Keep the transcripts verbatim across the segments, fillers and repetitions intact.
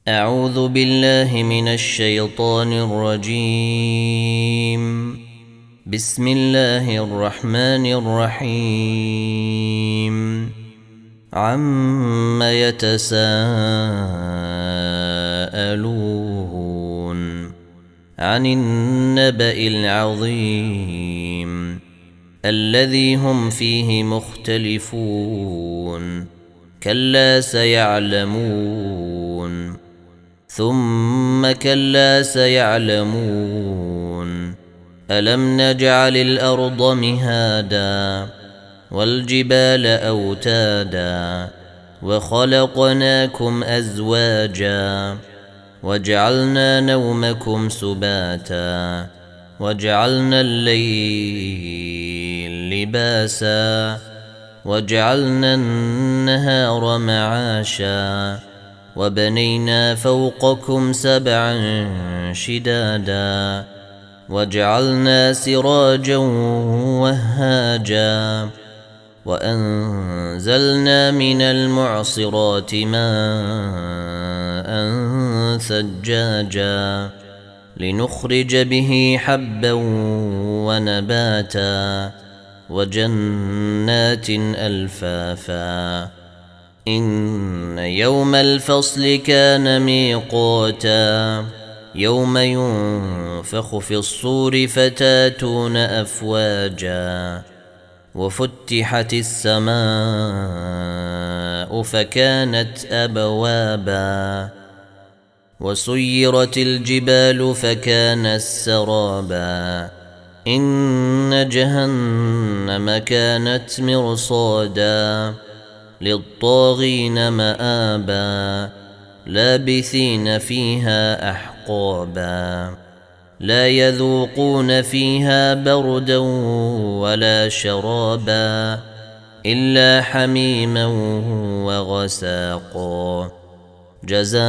أعوذ بالله من الشيطان الرجيم. بسم الله الرحمن الرحيم. عم يتساءلون عن النبأ العظيم الذي هم فيه مختلفون كلا سيعلمون ثم كلا سيعلمون ألم نجعل الأرض مهادا والجبال أوتادا وخلقناكم أزواجا وجعلنا نومكم سباتا وجعلنا الليل لباسا وجعلنا النهار معاشا وبنينا فوقكم سبعا شدادا وجعلنا سراجا وهاجا وأنزلنا من المعصرات ماء ثجاجا لنخرج به حبا ونباتا وجنات ألفافا إن يوم الفصل كان ميقاتا يوم ينفخ في الصور فتاتون أفواجا وفتحت السماء فكانت أبوابا وسيرت الجبال فكانت سرابا إن جهنم كانت مرصادا للطاغين مآبا لابثين فيها أحقابا لا يذوقون فيها بردا ولا شرابا إلا حميما وغساقا جزاء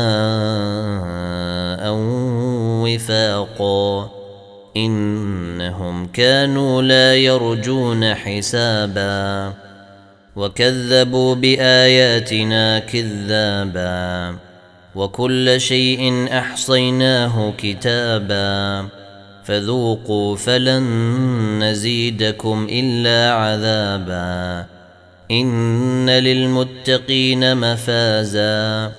وفاقا إنهم كانوا لا يرجون حسابا وكذبوا بآياتنا كذابا وكل شيء أحصيناه كتابا فذوقوا فلن نزيدكم إلا عذابا إن للمتقين مفازا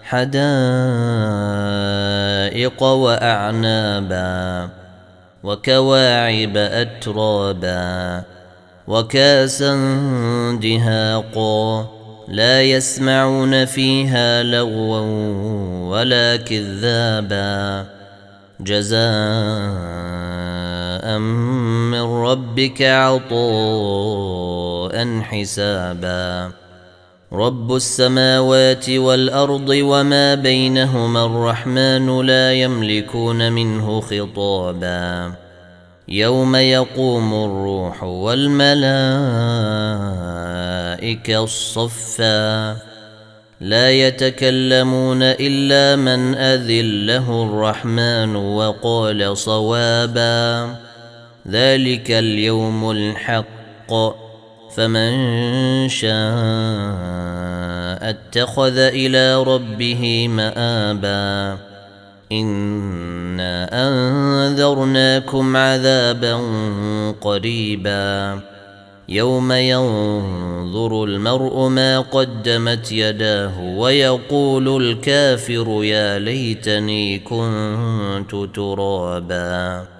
حدائق وأعنابا وكواعب أترابا وكاسا دهاقا لا يسمعون فيها لغوا ولا كذابا جزاء من ربك عطاء حسابا رب السماوات والأرض وما بينهما الرحمن لا يملكون منه خطابا يوم يقوم الروح والملائكة صفا لا يتكلمون إلا من أذن له الرحمن وقال صوابا ذلك اليوم الحق فمن شاء اتخذ إلى ربه مآبا إنا أنذرناكم عذابا قريبا يوم ينظر المرء ما قدمت يداه ويقول الكافر يا ليتني كنت ترابا.